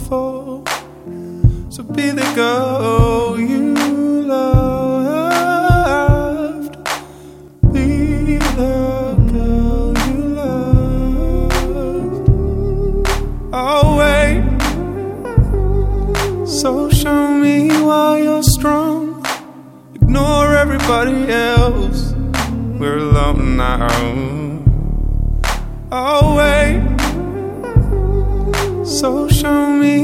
before. So be the girl you loved. Be the girl you loved. Oh wait, so show me why you're strong. Ignore everybody else, we're alone now. Oh wait, so show